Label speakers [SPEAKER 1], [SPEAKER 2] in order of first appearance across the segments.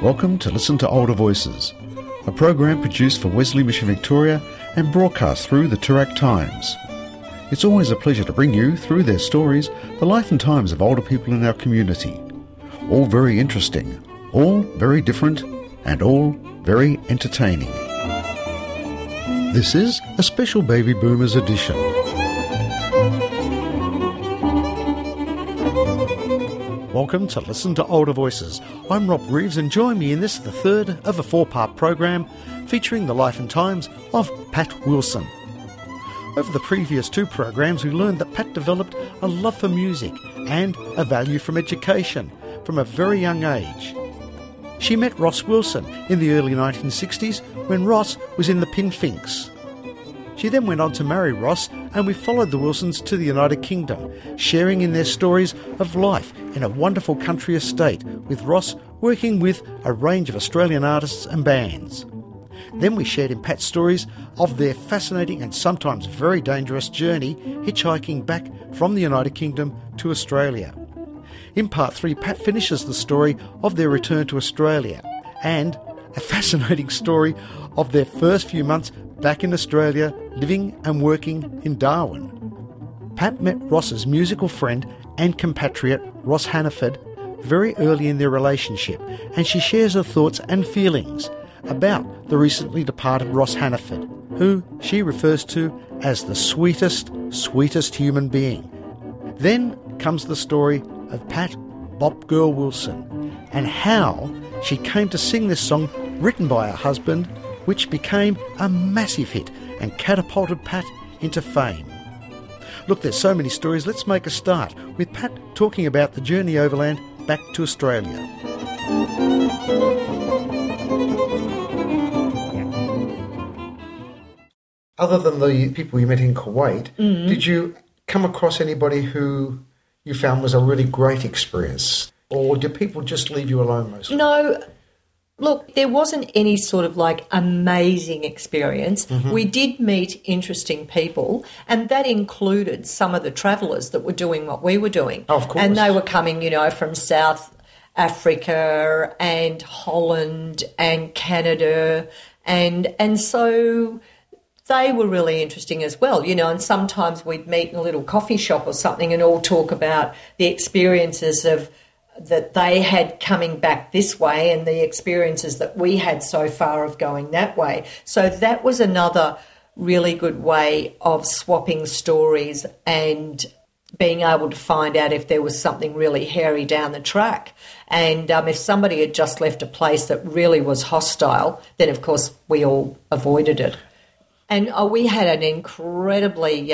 [SPEAKER 1] Welcome to Listen to Older Voices, a program produced for Wesley Mission Victoria and broadcast through the Toorak Times. It's always a pleasure to bring you, through their stories, the life and times of older people in our community. All very interesting, all very different, and all very entertaining. This is a special Baby Boomers edition. Welcome to Listen to Older Voices. I'm Rob Reeves, and join me in this, the third of a four-part program featuring the life and times of Pat Wilson. Over the previous two programs, we learned that Pat developed a love for music and a value from education from a very young age. She met Ross Wilson in the early 1960s when Ross was in the Pinfinks. She then went on to marry Ross, and we followed the Wilsons to the United Kingdom, sharing in their stories of life in a wonderful country estate, with Ross working with a range of Australian artists and bands. Then we shared in Pat's stories of their fascinating and sometimes very dangerous journey hitchhiking back from the United Kingdom to Australia. In part 3, Pat finishes the story of their return to Australia and a fascinating story of their first few months back in Australia, living and working in Darwin. Pat met Ross's musical friend and compatriot, Ross Hannaford, very early in their relationship, and she shares her thoughts and feelings about the recently departed Ross Hannaford, who she refers to as the sweetest human being. Then comes the story of Pat Bop Girl Wilson and how she came to sing this song written by her husband, which became a massive hit and catapulted Pat into fame. Look, there's so many stories. Let's make a start with Pat talking about the journey overland back to Australia. Other than the people you met in Kuwait, did you come across anybody who you found was a really great experience? Or did people just leave you alone mostly?
[SPEAKER 2] No. Look, there wasn't any sort of amazing experience. Mm-hmm. We did meet interesting people, and that included some of the travellers that were doing what we were doing.
[SPEAKER 1] Oh, of course.
[SPEAKER 2] And they were coming, from South Africa and Holland and Canada, and so they were really interesting as well, and sometimes we'd meet in a little coffee shop or something and all talk about the experiences that they had coming back this way and the experiences that we had so far of going that way. So that was another really good way of swapping stories and being able to find out if there was something really hairy down the track. And if somebody had just left a place that really was hostile, then, of course, we all avoided it. And we had an incredibly...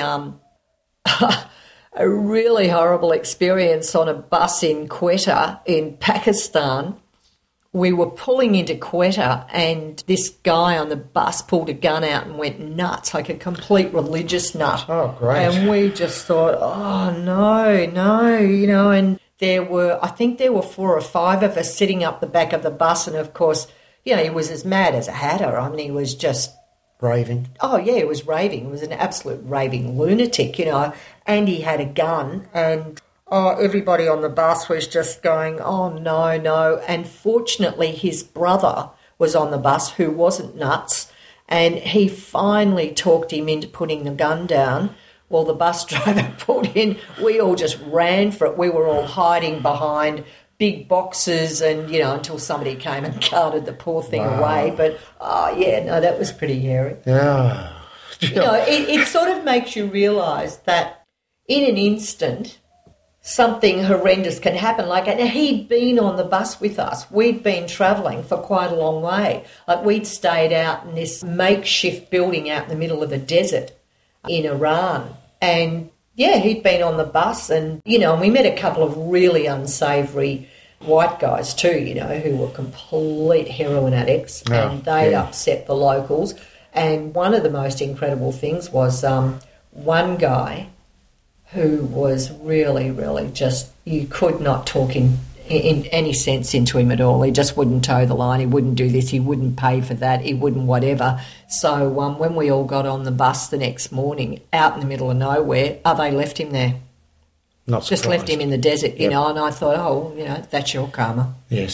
[SPEAKER 2] a really horrible experience on a bus in Quetta in Pakistan. We were pulling into Quetta and this guy on the bus pulled a gun out and went nuts, like a complete religious nut.
[SPEAKER 1] Oh, great.
[SPEAKER 2] And we just thought, oh, no, and I think there were 4 or 5 of us sitting up the back of the bus, and of course, he was as mad as a hatter. I mean, he was just...
[SPEAKER 1] raving.
[SPEAKER 2] Oh, yeah, he was raving. He was an absolute raving lunatic, and he had a gun, and everybody on the bus was just going, oh, no. And fortunately, his brother was on the bus who wasn't nuts, and he finally talked him into putting the gun down. Well, the bus driver pulled in. We all just ran for it. We were all hiding behind big boxes and, until somebody came and carted the poor thing away. But, that was pretty hairy.
[SPEAKER 1] Yeah.
[SPEAKER 2] It sort of makes you realise that in an instant something horrendous can happen. And he'd been on the bus with us. We'd been travelling for quite a long way. We'd stayed out in this makeshift building out in the middle of a desert in Iran. And, he'd been on the bus and, and we met a couple of really unsavoury white guys too, who were complete heroin addicts, and they'd upset the locals. And one of the most incredible things was one guy who was really, really just, you could not talk in any sense into him at all. He just wouldn't toe the line. He wouldn't do this. He wouldn't pay for that. He wouldn't whatever. So when we all got on the bus the next morning, out in the middle of nowhere, they left him there.
[SPEAKER 1] Not
[SPEAKER 2] just
[SPEAKER 1] surprised.
[SPEAKER 2] left him in the desert, you know, and I thought, that's your karma.
[SPEAKER 1] Yes.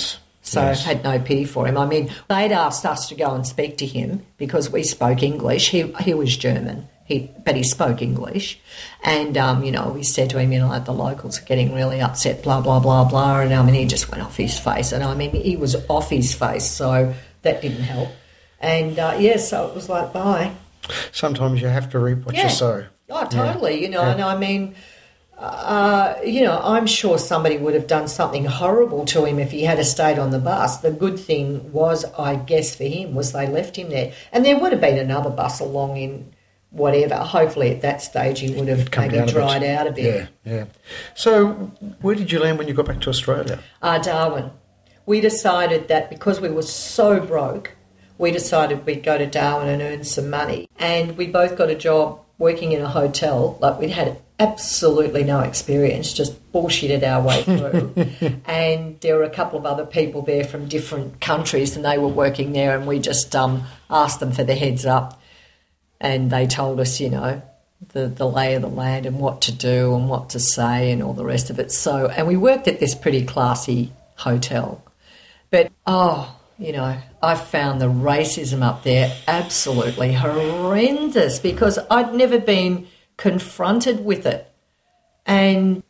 [SPEAKER 2] So I had no pity for him. I mean, they'd asked us to go and speak to him because we spoke English. He was German, but he spoke English. And, we said to him, the locals are getting really upset, blah, blah, blah, blah. And, he just went off his face. And, he was off his face, so that didn't help. And, so it was like, bye.
[SPEAKER 1] Sometimes you have to reap what you sow.
[SPEAKER 2] Oh, totally, and I'm sure somebody would have done something horrible to him if he had stayed on the bus. The good thing was, I guess, for him was they left him there. And there would have been another bus along in whatever. Hopefully at that stage he would have maybe dried out a bit.
[SPEAKER 1] Yeah. So where did you land when you got back to Australia?
[SPEAKER 2] Darwin. We decided that because we were so broke, we decided we'd go to Darwin and earn some money. And we both got a job working in a hotel. Like, we'd had absolutely no experience, just bullshitted our way through. And there were a couple of other people there from different countries, and they were working there, and we just asked them for the heads up. And they told us, the lay of the land and what to do and what to say and all the rest of it. So, and we worked at this pretty classy hotel. But, I found the racism up there absolutely horrendous because I'd never been confronted with it. And,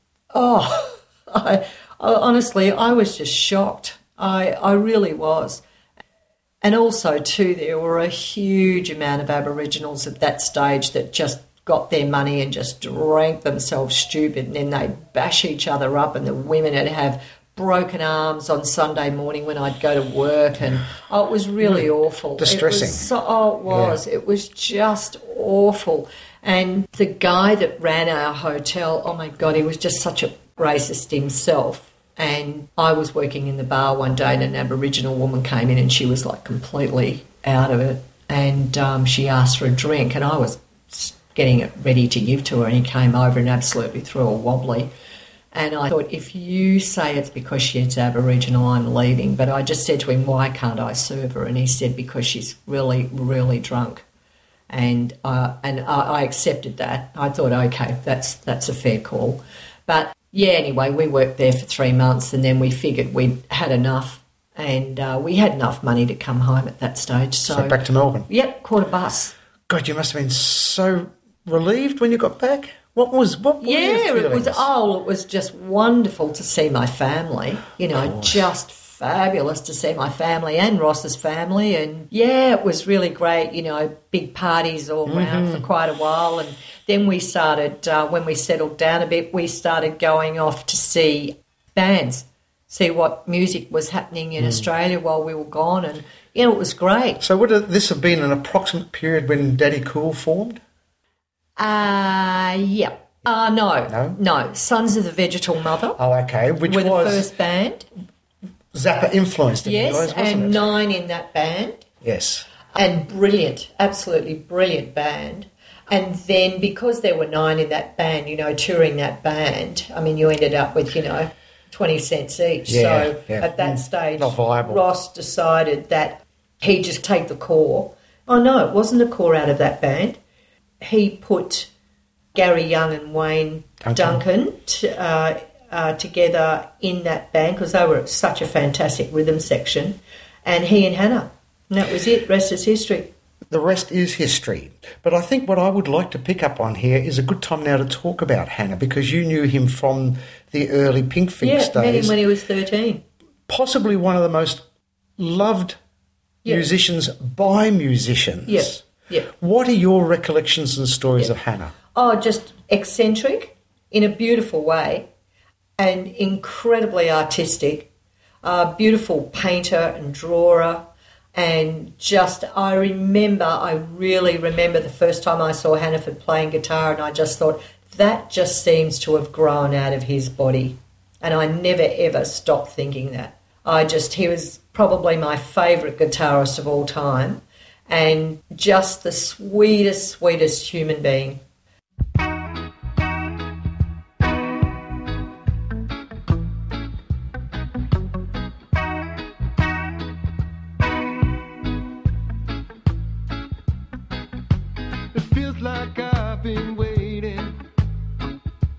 [SPEAKER 2] honestly, I was just shocked. I really was. And also, too, there were a huge amount of Aboriginals at that stage that just got their money and just drank themselves stupid, and then they'd bash each other up, and the women would have broken arms on Sunday morning when I'd go to work, and it was really awful.
[SPEAKER 1] Distressing.
[SPEAKER 2] It was. It was just awful. And the guy that ran our hotel, oh my God, he was just such a racist himself. And I was working in the bar one day, and an Aboriginal woman came in, and she was like completely out of it. And she asked for a drink, and I was getting it ready to give to her, and he came over and absolutely threw a wobbly. And I thought, if you say it's because she's Aboriginal, I'm leaving. But I just said to him, why can't I serve her? And he said, because she's really, really drunk. And I accepted that. I thought, okay, that's a fair call. But, yeah, anyway, we worked there for 3 months, and then we figured we'd had enough. And we had enough money to come home at that stage. So
[SPEAKER 1] back to Melbourne?
[SPEAKER 2] Yep, caught a bus.
[SPEAKER 1] God, you must have been so relieved when you got back. What were your feelings?
[SPEAKER 2] It was just wonderful to see my family, just fabulous to see my family and Ross's family. And, yeah, it was really great, big parties all around for quite a while. And then we started, when we settled down a bit, we started going off to see bands, see what music was happening in Australia while we were gone. And, it was great.
[SPEAKER 1] So would this have been an approximate period when Daddy Cool formed?
[SPEAKER 2] Yeah. No. Sons of the Vegetal Mother.
[SPEAKER 1] Oh, okay. Which
[SPEAKER 2] was
[SPEAKER 1] the
[SPEAKER 2] first band.
[SPEAKER 1] Zappa influenced it,
[SPEAKER 2] yes,
[SPEAKER 1] guys, wasn't
[SPEAKER 2] and
[SPEAKER 1] it?
[SPEAKER 2] 9 in that band.
[SPEAKER 1] Yes.
[SPEAKER 2] And brilliant, absolutely brilliant band. And then because there were 9 in that band, touring that band, you ended up with, 20 cents each.
[SPEAKER 1] Yeah,
[SPEAKER 2] so at that stage,
[SPEAKER 1] not viable.
[SPEAKER 2] Ross decided that he'd just take the core. Oh, no, it wasn't a core out of that band. He put Gary Young and Wayne Duncan together in that band because they were such a fantastic rhythm section, and he and Hannah. And that was it. Rest is history.
[SPEAKER 1] The rest is history. But I think what I would like to pick up on here is a good time now to talk about Hannah, because you knew him from the early Pink Finks days.
[SPEAKER 2] Yeah, met him when he was 13.
[SPEAKER 1] Possibly one of the most loved musicians by musicians.
[SPEAKER 2] Yes. Yeah.
[SPEAKER 1] What are your recollections and stories of Hannah?
[SPEAKER 2] Oh, just eccentric in a beautiful way and incredibly artistic, beautiful painter and drawer. And just, I really remember the first time I saw Hannaford playing guitar, and I just thought, that just seems to have grown out of his body. And I never, ever stopped thinking that. He was probably my favourite guitarist of all time, and just the sweetest, sweetest human being.
[SPEAKER 3] It feels like I've been waiting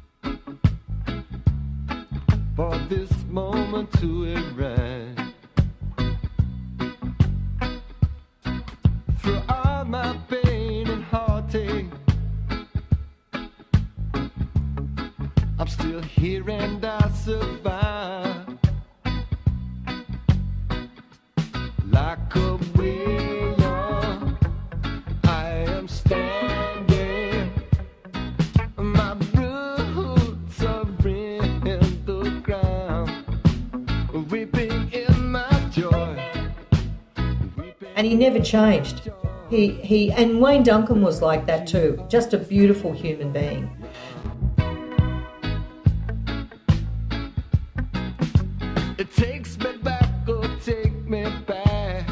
[SPEAKER 3] for this moment to arrive. still here and I survive. Like a whale, I am standing. My roots are in the ground, weeping in my joy.
[SPEAKER 2] And he never changed. He and Wayne Duncan was like that too. Just a beautiful human being.
[SPEAKER 3] It takes me back, oh, take me back.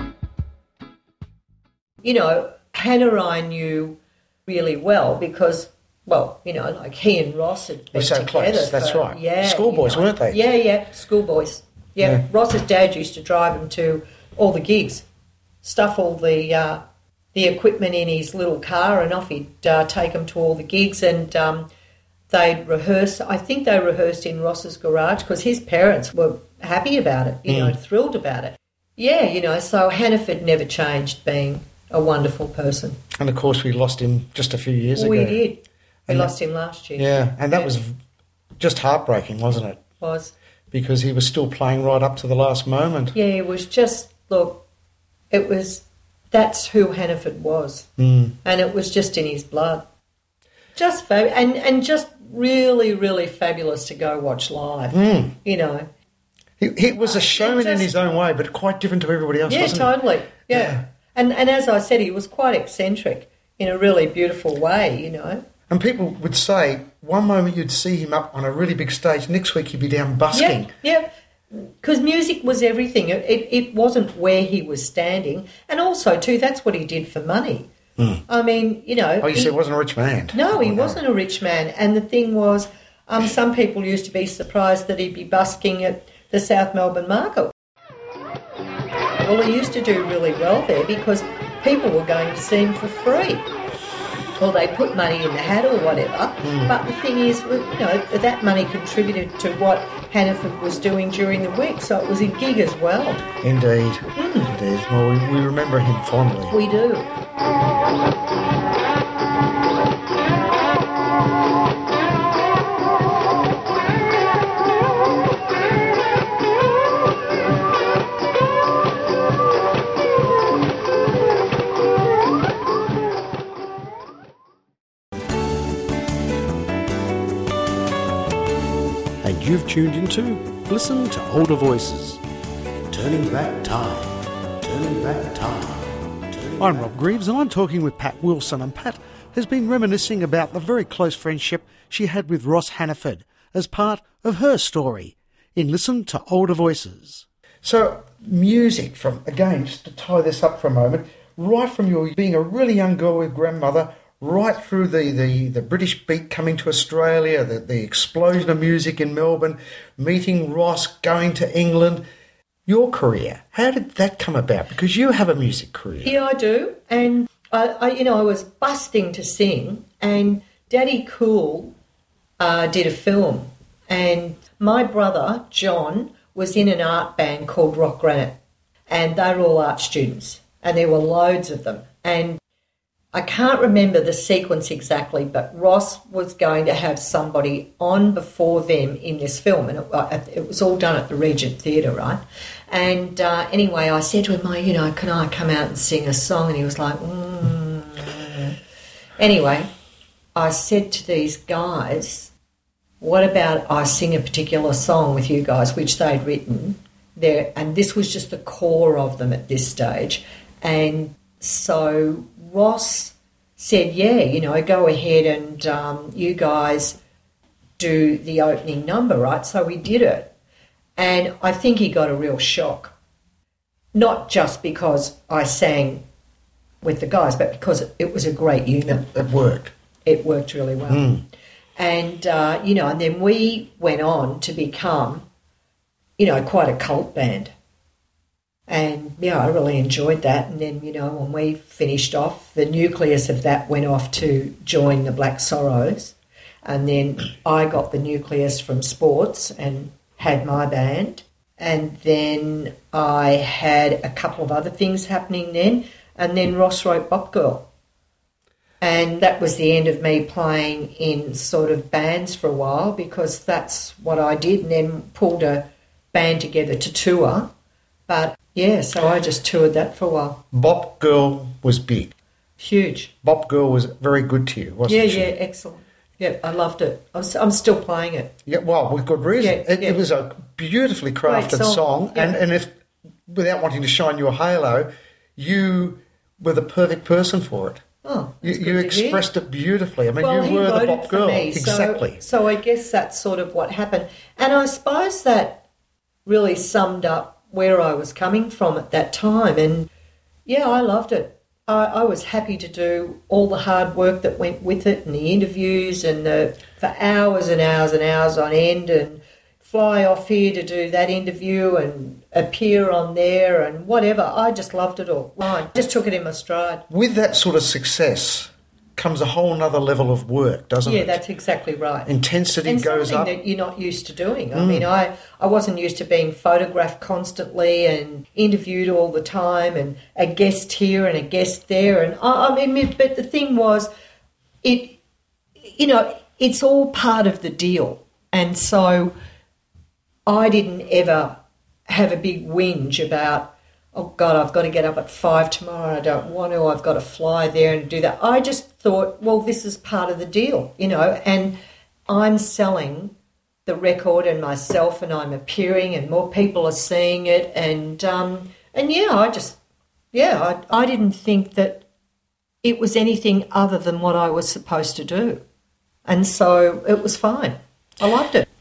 [SPEAKER 2] You know, Hannah I knew really well because, well, you know, like he and Ross had been
[SPEAKER 1] We're so
[SPEAKER 2] together.
[SPEAKER 1] close, that's right.
[SPEAKER 2] Yeah,
[SPEAKER 1] Schoolboys, weren't they?
[SPEAKER 2] Yeah, schoolboys. Yeah. Ross's dad used to drive him to all the gigs, stuff all the equipment in his little car, and off he'd take them to all the gigs, and they'd rehearse. I think they rehearsed in Ross's garage because his parents were happy about it, you know, thrilled about it. Yeah, you know, so Hannaford never changed being a wonderful person.
[SPEAKER 1] And of course we lost him just a few years ago.
[SPEAKER 2] We did. We
[SPEAKER 1] And
[SPEAKER 2] lost him last year.
[SPEAKER 1] Yeah, and that was just heartbreaking, wasn't it?
[SPEAKER 2] Was.
[SPEAKER 1] Because he was still playing right up to the last moment.
[SPEAKER 2] Yeah, it was just, look, it was, that's who Hannaford was.
[SPEAKER 1] Mm.
[SPEAKER 2] And it was just in his blood. Just and just really, really fabulous to go watch live, you know.
[SPEAKER 1] He was a showman in his own way, but quite different to everybody else,
[SPEAKER 2] Yeah,
[SPEAKER 1] wasn't
[SPEAKER 2] totally. Yeah. And as I said, he was quite eccentric in a really beautiful way, you know.
[SPEAKER 1] And people would say, one moment you'd see him up on a really big stage, next week he'd be down busking.
[SPEAKER 2] Yeah, because music was everything. It wasn't where he was standing. And also, too, that's what he did for money. I mean, you know...
[SPEAKER 1] Oh, you said he wasn't a rich man.
[SPEAKER 2] No, he wasn't a rich man. And the thing was, some people used to be surprised that he'd be busking at the South Melbourne market. Well, he used to do really well there because people were going to see him for free. Or they put money in the hat or whatever. But the thing is, you know, that money contributed to what Hannaford was doing during the week, so it was a gig as well.
[SPEAKER 1] Indeed. Indeed. Well, we remember him fondly.
[SPEAKER 2] We do.
[SPEAKER 1] And you've tuned into Listen to Older Voices. Turning back time. Turning back time. I'm Rob Greaves and I'm talking with Pat Wilson, and Pat has been reminiscing about the very close friendship she had with Ross Hannaford as part of her story in Listen to Older Voices. So music, from, again, just to tie this up for a moment, right from your being a really young girl with grandmother, right through the British beat coming to Australia, the explosion of music in Melbourne, meeting Ross, going to England. Your career, how did that come about? Because you have a music career.
[SPEAKER 2] Yeah, I do. And, I was busting to sing, and Daddy Cool did a film. And my brother, John, was in an art band called Rock Granite. And they were all art students. And there were loads of them. And I can't remember the sequence exactly, but Ross was going to have somebody on before them in this film, and it was all done at the Regent Theatre, right? And anyway, I said to him, can I come out and sing a song? And he was like, Anyway, I said to these guys, what about I sing a particular song with you guys, which they'd written there, and this was just the core of them at this stage. And so Ross said, go ahead and you guys do the opening number, right? So we did it. And I think he got a real shock. Not just because I sang with the guys, but because it was a great unit.
[SPEAKER 1] It worked.
[SPEAKER 2] It worked really well. And, and then we went on to become, quite a cult band. And, I really enjoyed that. And then, when we finished off, the nucleus of that went off to join the Black Sorrows. And then I got the nucleus from sports and had my band. And then I had a couple of other things happening then. And then Ross wrote Bop Girl. And that was the end of me playing in sort of bands for a while, because that's what I did, and then pulled a band together to tour. But yeah, so I just toured that for a while.
[SPEAKER 1] Bop Girl was big.
[SPEAKER 2] Huge.
[SPEAKER 1] Bop Girl was very good to you, wasn't she?
[SPEAKER 2] Yeah, excellent. Yeah, I loved it. I'm still playing it.
[SPEAKER 1] Yeah, well, with good reason. It was a beautifully crafted song.
[SPEAKER 2] Yeah.
[SPEAKER 1] And if, without wanting to shine your halo, you were the perfect person for it.
[SPEAKER 2] Oh,
[SPEAKER 1] you expressed it beautifully. I mean,
[SPEAKER 2] well,
[SPEAKER 1] you were the
[SPEAKER 2] wrote
[SPEAKER 1] Bop
[SPEAKER 2] it for
[SPEAKER 1] Girl.
[SPEAKER 2] me,
[SPEAKER 1] Exactly.
[SPEAKER 2] So I guess that's sort of what happened. And I suppose that really summed up where I was coming from at that time. And yeah, I loved it. I was happy to do all the hard work that went with it, and the interviews, and for hours and hours and hours on end, and fly off here to do that interview and appear on there and whatever. I just loved it all. I just took it in my stride.
[SPEAKER 1] With that sort of success comes a whole nother level of work, doesn't it?
[SPEAKER 2] Yeah, that's exactly right.
[SPEAKER 1] Intensity goes up.
[SPEAKER 2] And something that you're not used to doing. I mean, I wasn't used to being photographed constantly and interviewed all the time, and a guest here and a guest there. And I mean, but the thing was, it's all part of the deal. And so I didn't ever have a big whinge about, oh, God, I've got to get up at 5 tomorrow. I don't want to. I've got to fly there and do that. I just thought, well, this is part of the deal, and I'm selling the record and myself, and I'm appearing, and more people are seeing it. And I didn't think that it was anything other than what I was supposed to do. And so it was fine. I loved it.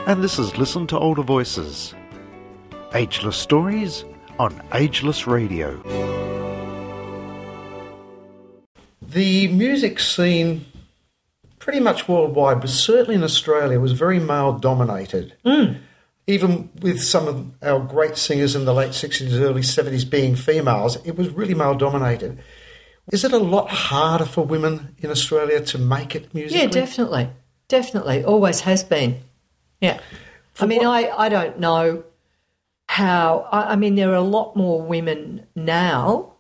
[SPEAKER 1] and this is Listen to Older Voices. Ageless stories on Ageless Radio. The music scene, pretty much worldwide, but certainly in Australia, was very male-dominated. Even with some of our great singers in the late 60s, early 70s being females, it was really male-dominated. Is it a lot harder for women in Australia to make it musically?
[SPEAKER 2] Yeah, definitely. Definitely. Always has been. Yeah. I don't know how... I mean, there are a lot more women now,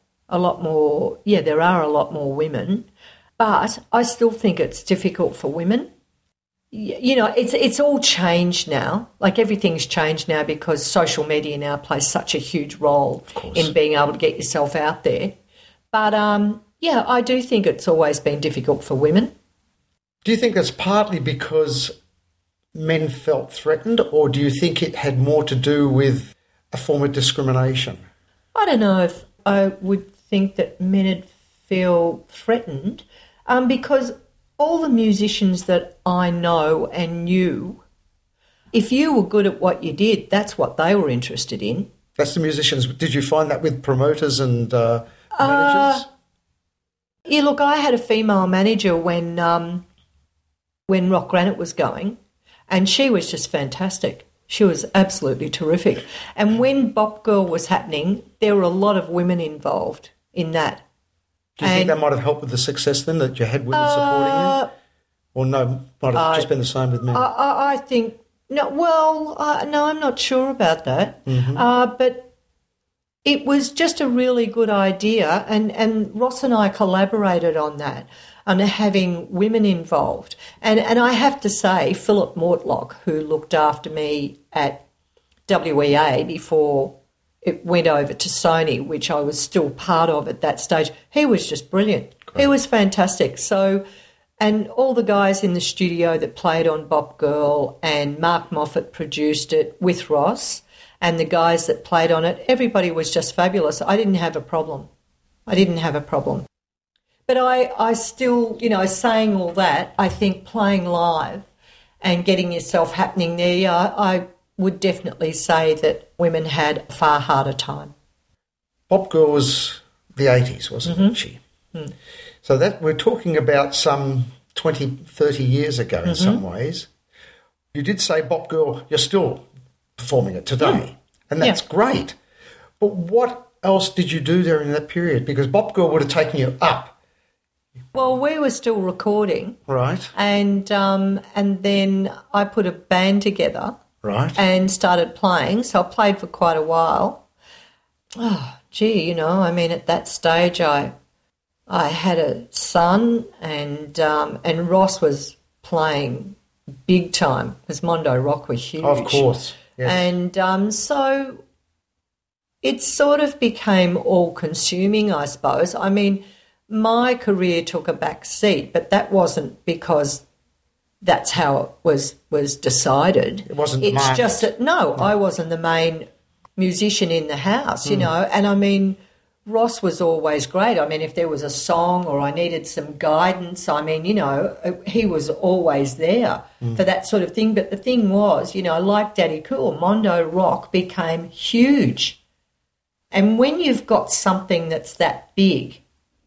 [SPEAKER 2] there are a lot more women, but I still think it's difficult for women. You know, it's all changed now. Like, everything's changed now because social media now plays such a huge role in being able to get yourself out there. But, I do think it's always been difficult for women.
[SPEAKER 1] Do you think that's partly because men felt threatened, or do you think it had more to do with a form of discrimination?
[SPEAKER 2] I don't know if I would think that men would feel threatened, because all the musicians that I know and knew, if you were good at what you did, that's what they were interested in.
[SPEAKER 1] That's the musicians. Did you find that with promoters and managers?
[SPEAKER 2] Yeah, look, I had a female manager when Rock Granite was going, and she was just fantastic. She was absolutely terrific. And when Bop Girl was happening, there were a lot of women involved in that.
[SPEAKER 1] Do you think that might have helped with the success then, that you had women supporting you? Or no, might have just been the same with men?
[SPEAKER 2] I think, no, I'm not sure about that. But it was just a really good idea, and Ross and I collaborated on that, on having women involved. And I have to say, Philip Mortlock, who looked after me at WEA before it went over to Sony, which I was still part of at that stage, he was just brilliant. Great. He was fantastic. So, and all the guys in the studio that played on Bop Girl, and Mark Moffat produced it with Ross, and the guys that played on it, everybody was just fabulous. I didn't have a problem. But I still, saying all that, I think playing live and getting yourself happening there, I would definitely say that women had a far harder time.
[SPEAKER 1] Bop Girl was the 80s, wasn't she? So that we're talking about some 20, 30 years ago in some ways. You did say Bop Girl, you're still performing it today, and that's great. But what else did you do during that period? Because Bop Girl would have taken you up.
[SPEAKER 2] Well, we were still recording.
[SPEAKER 1] Right.
[SPEAKER 2] And then I put a band together.
[SPEAKER 1] Right.
[SPEAKER 2] And started playing. So I played for quite a while. Oh, gee, at that stage I had a son, and Ross was playing big time because Mondo Rock was huge.
[SPEAKER 1] Of course. Yes.
[SPEAKER 2] And so it sort of became all-consuming, I suppose. I mean, my career took a back seat, but that wasn't because that's how it was decided.
[SPEAKER 1] It wasn't.
[SPEAKER 2] It's just that I wasn't the main musician in the house, and I mean, Ross was always great. I mean, if there was a song or I needed some guidance, I mean, he was always there for that sort of thing. But the thing was, like Daddy Cool, Mondo Rock became huge. And when you've got something that's that big,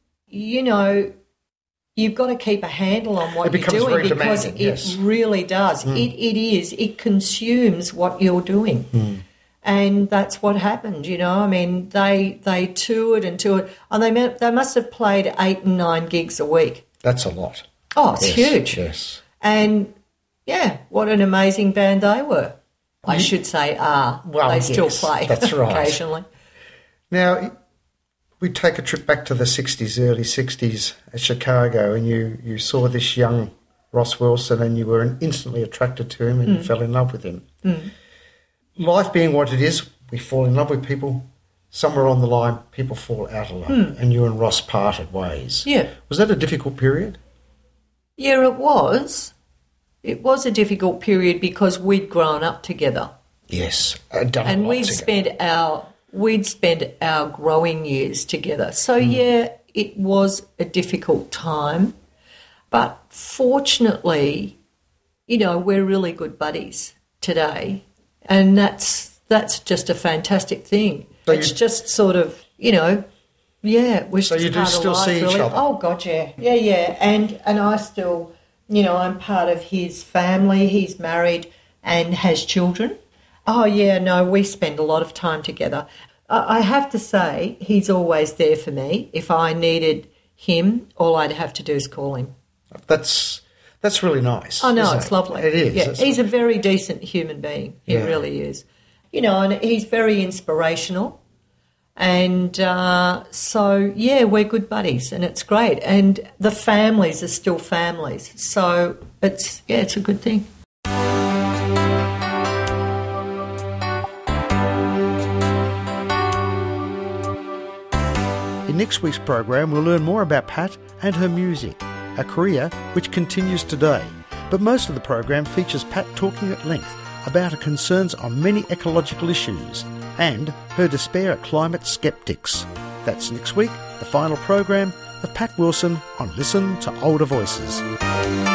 [SPEAKER 2] you've got to keep a handle on what you're doing, because it really does. It consumes what you're doing. And that's what happened, I mean, they toured and toured, and they must have played 8 and 9 gigs a week.
[SPEAKER 1] That's a lot.
[SPEAKER 2] Oh, it's huge.
[SPEAKER 1] Yes.
[SPEAKER 2] And, what an amazing band they were. I should say they still play.
[SPEAKER 1] That's right.
[SPEAKER 2] Occasionally.
[SPEAKER 1] Now, we take a trip back to the 60s, early 60s at Chicago, and you saw this young Ross Wilson, and you were instantly attracted to him, and you fell in love with him. Life being what it is, we fall in love with people. Somewhere on the line, people fall out of love, and you and Ross parted ways.
[SPEAKER 2] Yeah.
[SPEAKER 1] Was that a difficult period?
[SPEAKER 2] Yeah, it was. It was a difficult period because we'd grown up together.
[SPEAKER 1] Yes,
[SPEAKER 2] and we'd spent our growing years together. So it was a difficult time, but fortunately, we're really good buddies. today, and that's just a fantastic thing.
[SPEAKER 1] So
[SPEAKER 2] it's just sort of, you know, yeah, we're
[SPEAKER 1] So
[SPEAKER 2] just
[SPEAKER 1] you do
[SPEAKER 2] part
[SPEAKER 1] still
[SPEAKER 2] of life,
[SPEAKER 1] see each
[SPEAKER 2] really.
[SPEAKER 1] other?
[SPEAKER 2] Oh God, yeah, and I still, you know, I'm part of his family. He's married and has children. Oh yeah, no, we spend a lot of time together. I have to say, he's always there for me. If I needed him, all I'd have to do is call him.
[SPEAKER 1] That's really nice.
[SPEAKER 2] Oh no,
[SPEAKER 1] isn't
[SPEAKER 2] it's
[SPEAKER 1] it?
[SPEAKER 2] lovely.
[SPEAKER 1] It is.
[SPEAKER 2] Yeah,
[SPEAKER 1] It's-
[SPEAKER 2] he's a very decent human being. He
[SPEAKER 1] Yeah.
[SPEAKER 2] really is. You know, and he's very inspirational. And so, yeah, we're good buddies, and it's great. And the families are still families. So it's a good thing.
[SPEAKER 1] In next week's program, we'll learn more about Pat and her music, a career which continues today. But most of the program features Pat talking at length about her concerns on many ecological issues and her despair at climate skeptics. That's next week, the final program of Pat Wilson on Listen to Older Voices.